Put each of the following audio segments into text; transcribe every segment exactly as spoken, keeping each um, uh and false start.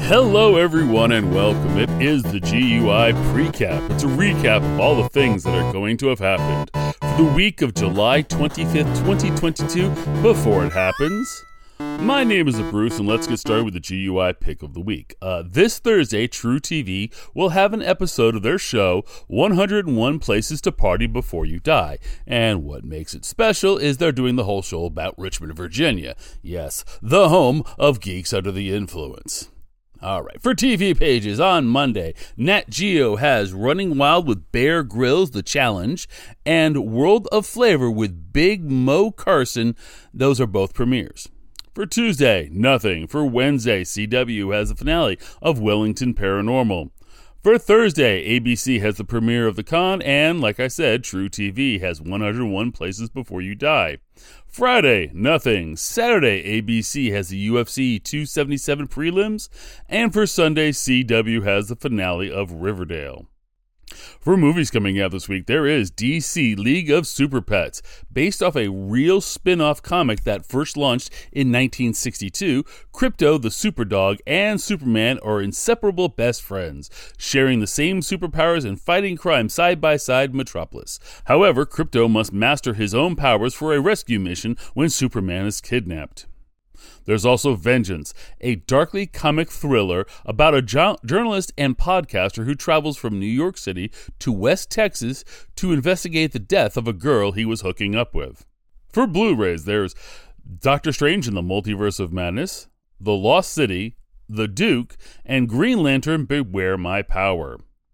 Hello everyone and welcome. It is the G U I Precap. It's a recap of all the things that are going to have happened for the week of July twenty-fifth, twenty twenty-two before it happens. My name is Bruce and let's get started with the G U I Pick of the Week. Uh, this Thursday, True T V will have an episode of their show, one hundred one Places to Party Before You Die. And what makes it special is they're doing the whole show about Richmond, Virginia. Yes, the home of Geeks Under the Influence. All right, for T V pages on Monday, Nat Geo has Running Wild with Bear Grylls, The Challenge, and World of Flavor with Big Mo Carson. Those are both premieres. For Tuesday, nothing. For Wednesday, C W has the finale of Wellington Paranormal. For Thursday, A B C has the premiere of The Con, and like I said, True T V has one hundred one Places Before You Die. Friday, nothing. Saturday, A B C has the U F C two seventy-seven prelims, and for Sunday, C W has the finale of Riverdale. For movies coming out this week, there is D C League of Super Pets. Based off a real spin-off comic that first launched in nineteen sixty-two, Krypto the Superdog and Superman are inseparable best friends, sharing the same superpowers and fighting crime side by side in Metropolis. However, Krypto must master his own powers for a rescue mission when Superman is kidnapped. There's also Vengeance, a darkly comic thriller about a jo- journalist and podcaster who travels from New York City to West Texas to investigate the death of a girl he was hooking up with. For Blu-rays, there's Doctor Strange in the Multiverse of Madness, The Lost City, The Duke, and Green Lantern Beware My Power.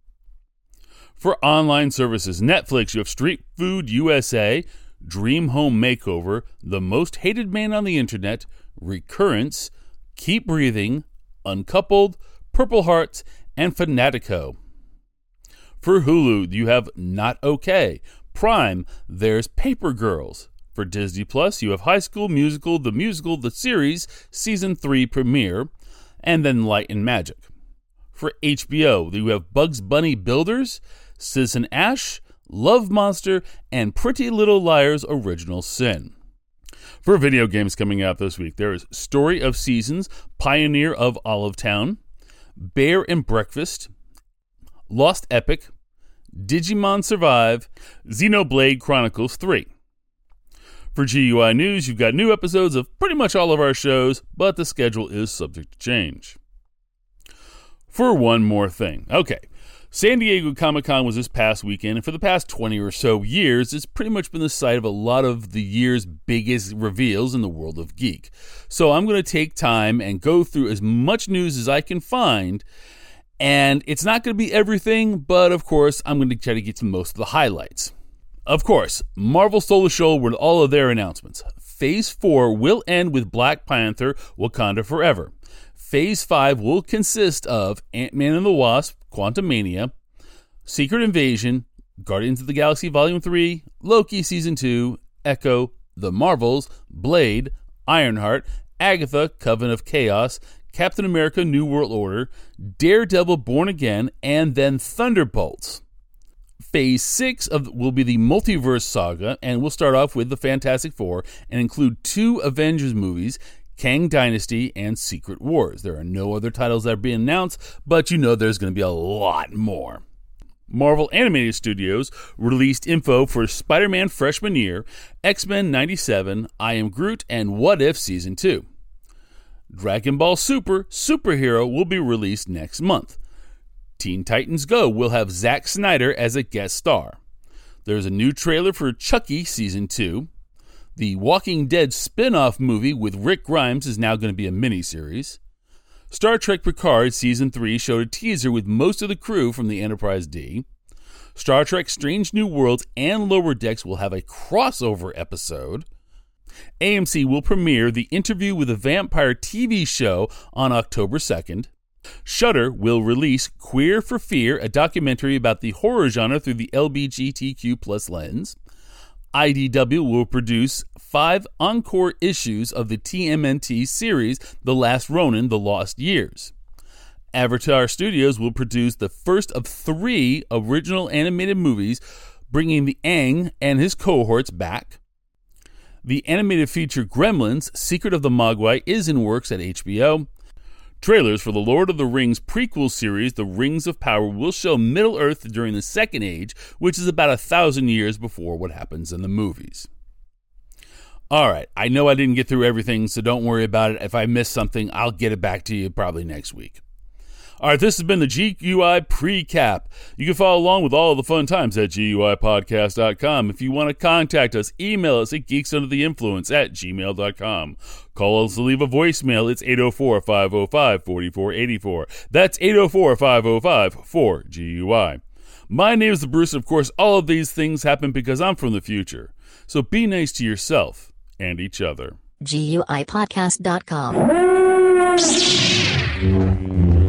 For online services, Netflix, you have Street Food U S A, Dream Home Makeover, The Most Hated Man on the Internet, Recurrence, Keep Breathing, Uncoupled, Purple Hearts, and Fanatico. For Hulu, you have Not Okay. Prime, there's Paper Girls. For Disney Plus, you have High School Musical, The Musical, The Series, Season three premiere, and then Light and Magic. For H B O, you have Bugs Bunny Builders, Citizen Ash, Love Monster, and Pretty Little Liars Original Sin. For video games coming out this week, there is Story of Seasons, Pioneer of Olive Town, Bear and Breakfast, Lost Epic, Digimon Survive, Xenoblade Chronicles three. For G U I News, you've got new episodes of pretty much all of our shows, but the schedule is subject to change. For one more thing. Okay. San Diego Comic-Con was this past weekend, and for the past twenty or so years, it's pretty much been the site of a lot of the year's biggest reveals in the world of geek. So I'm going to take time and go through as much news as I can find, and it's not going to be everything, but of course, I'm going to try to get to most of the highlights. Of course, Marvel stole the show with all of their announcements. Phase four will end with Black Panther: Wakanda Forever. Phase five will consist of Ant-Man and the Wasp: Quantumania, Secret Invasion, Guardians of the Galaxy Volume three, Loki Season two, Echo, The Marvels, Blade, Ironheart, Agatha, Coven of Chaos, Captain America: New World Order, Daredevil: Born Again, and then Thunderbolts. Phase six of will be the Multiverse Saga, and we'll start off with the Fantastic Four and include two Avengers movies, Kang Dynasty and Secret Wars. There are no other titles that are being announced, but you know there's going to be a lot more. Marvel Animated Studios released info for Spider-Man Freshman Year, X-Men ninety-seven, I Am Groot, and What If Season two. Dragon Ball Super Superhero will be released next month. Teen Titans Go will have Zack Snyder as a guest star. There's a new trailer for Chucky Season two. The Walking Dead spin-off movie with Rick Grimes is now going to be a miniseries. Star Trek Picard Season three showed a teaser with most of the crew from the Enterprise D. Star Trek Strange New Worlds and Lower Decks will have a crossover episode. A M C will premiere The Interview with a Vampire T V show on October second. Shudder will release Queer for Fear, a documentary about the horror genre through the L G B T Q plus lens. I D W will produce five encore issues of the T M N T series The Last Ronin: The Lost Years. Avatar Studios will produce the first of three original animated movies, bringing the Aang and his cohorts back. The animated feature Gremlins: Secret of the Mogwai is in works at H B O. Trailers for the Lord of the Rings prequel series, The Rings of Power, will show Middle-earth during the Second Age, which is about a thousand years before what happens in the movies. All right, I know I didn't get through everything, so don't worry about it. If I missed something, I'll get it back to you probably next week. All right, this has been the G U I Pre-Cap. You can follow along with all the fun times at G U I podcast dot com. If you want to contact us, email us at geeksundertheinfluence at gmail dot com. Call us to leave a voicemail. It's eight oh four, five oh five, four four eight four. That's eight oh four, five oh five, four G U I. My name is the Bruce, and of course, all of these things happen because I'm from the future. So be nice to yourself and each other. G U I podcast dot com